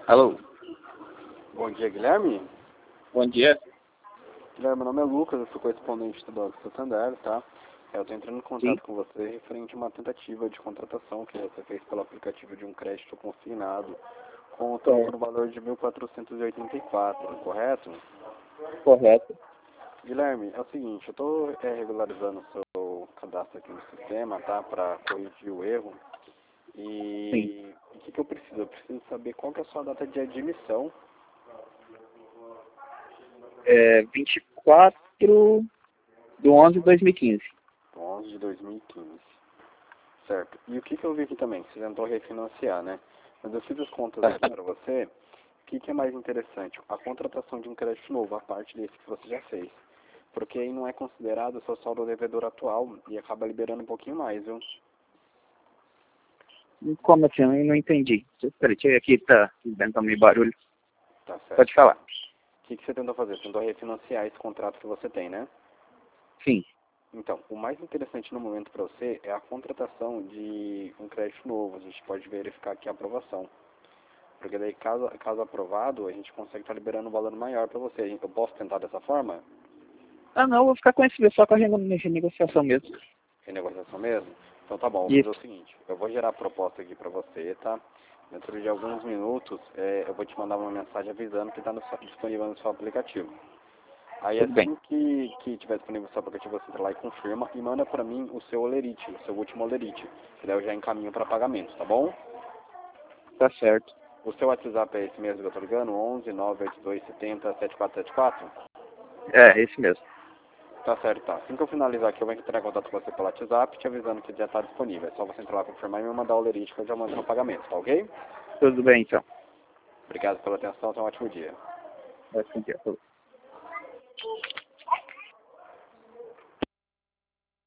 Alô? Bom dia, Guilherme. Bom dia. Guilherme, meu nome é Lucas, eu sou correspondente do Banco Santander, tá? Eu estou entrando em Sim. contato com você referente a uma tentativa de contratação que você fez pelo aplicativo de um crédito consignado conta por um valor de 1.484, correto? Correto. Guilherme, é o seguinte, eu estou regularizando o seu cadastro aqui no sistema, tá? Para corrigir o erro. Sim. E o que eu preciso? Eu preciso saber qual que é a sua data de admissão. 24/11/2015. 11 de 2015. Certo. E o que eu vi aqui também? Você tentou refinanciar, né? Mas eu fiz as contas aqui para você. O que é mais interessante? A contratação de um crédito novo, a parte desse que você já fez. Porque aí não é considerado o seu saldo devedor atual e acaba liberando um pouquinho mais, viu? Como assim? Eu não entendi. Peraí, deixa eu ver aqui, tá dando meio barulho. Tá certo. Pode falar. O que você tentou fazer? Você tentou refinanciar esse contrato que você tem, né? Sim. Então, o mais interessante no momento para você é a contratação de um crédito novo. A gente pode verificar aqui a aprovação. Porque daí, caso aprovado, a gente consegue estar liberando um valor maior para você. Eu posso tentar dessa forma? Ah, não, eu vou ficar com esse só com a renegociação mesmo. Renegociação mesmo? Então tá bom, vou fazer Isso. o seguinte. Eu vou gerar a proposta aqui para você, tá? Dentro de alguns minutos, eu vou te mandar uma mensagem avisando que está disponível no seu aplicativo. Aí Tudo bem. assim que tiver disponível no seu aplicativo, você entra lá e confirma e manda para mim o seu olerite, o seu último olerite. Que daí eu já encaminho para pagamento, tá bom? Tá certo. O seu WhatsApp é esse mesmo que eu tô ligando? 11 982 70 7474? É, esse mesmo. Tá certo, tá. Assim que eu finalizar aqui, eu vou entrar em contato com você pelo WhatsApp, te avisando que já está disponível. É só você entrar lá, confirmar e me mandar o olerite que eu já mando no pagamento, tá ok? Tudo bem, então. Obrigado pela atenção, tenha um ótimo dia. Vai seguir.